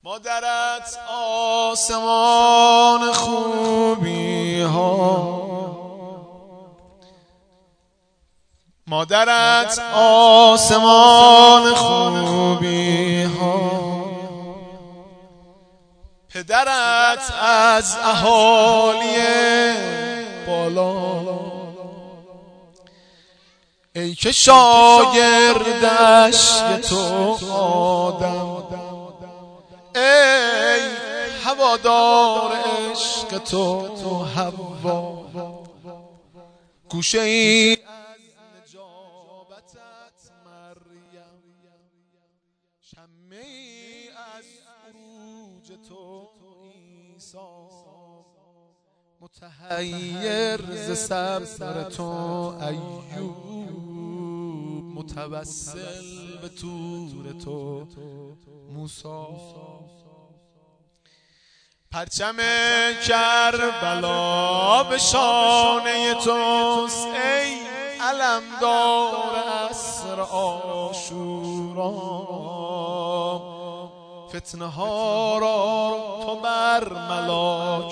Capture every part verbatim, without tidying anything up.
مادرت آسمان خوبی ها، مادرت آسمان خوبی ها، پدرت از اهالی بالا. ای که شاگردش تو آدم، ای هوادار عشق تو تو حوا، گوشه ای از نجابتت مریم، شمه ای از عروج تو عیسی، متحیر ز صبر تو ایوب، متوسل به طور تو موسی. پرچم کربلا به شانه توست، ای علمدار عصر عاشورا. فتنه ها را تو برملا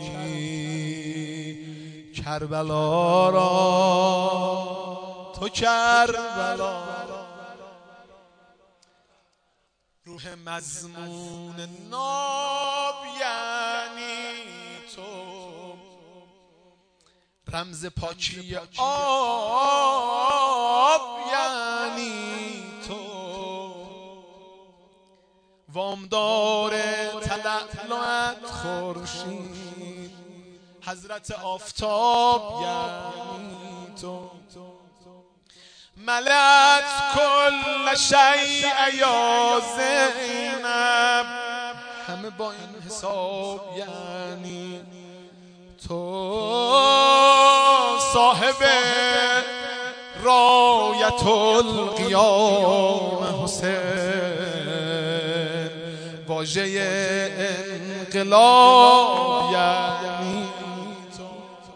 کردی، کربلا را تو کربلا. روح مضمون ناب یعنی تو، رمز پاکی آب یعنی تو، وامدار تلألؤت خورشید، حضرت آفتاب یعنی تو. ملأت کل شیء یا زینب، همه با این حساب یعنی تو. صاحب رایت القیام حسین، واژه انقلاب یعنی تو.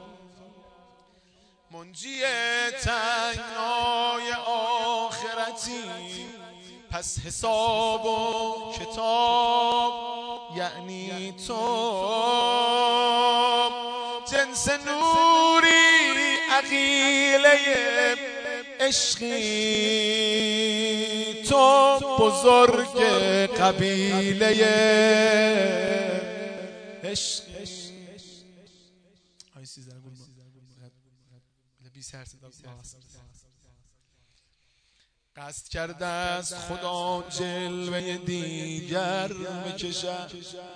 منجی تنگنای آخرتی، پس حساب و کتاب یعنی تو. جنس نوری عقیله عشقی تو، بزرگ قبیله عشقی. قصد کرده است خدا جلوه دیگر بکشد،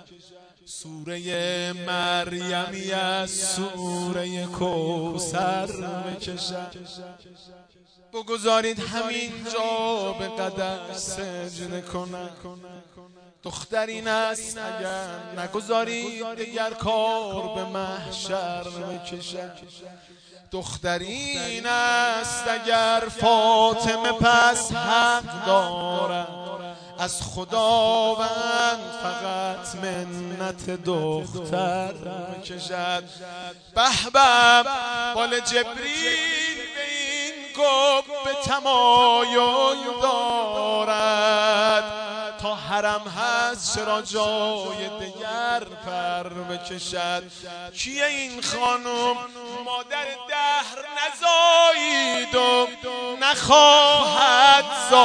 سوره مریمی از سوره کوثر بکشد. بگذارید همین جا به قدم سجده کنم، دختر این است اگر نگذارید دیگر کار به محشر بکشد. دختر این است اگر فاطمه پس حق دارد، از خداوند فقط منت دختر بکشد. به به بال جبریل به این گبه تمایل دارد، تا حرم هست چرا جای دیگر پر بکشد. کیه این خانم؟ مادر دهر نزایید و نخواهد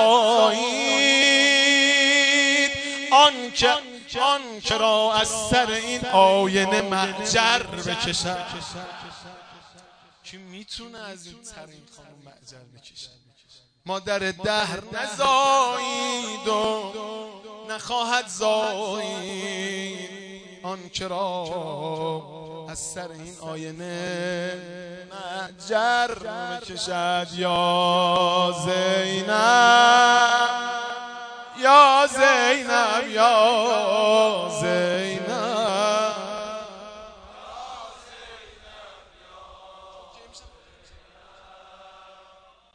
زایید، آن که آن که را از سر این آینه معجر بکشد. کی میتونه از این سر این خانم معجر بکشد؟ مادر دهر نزایید و نخواهد زایید، آن که را از سر این آینه معجر بکشد. یا زینب یا زینب یا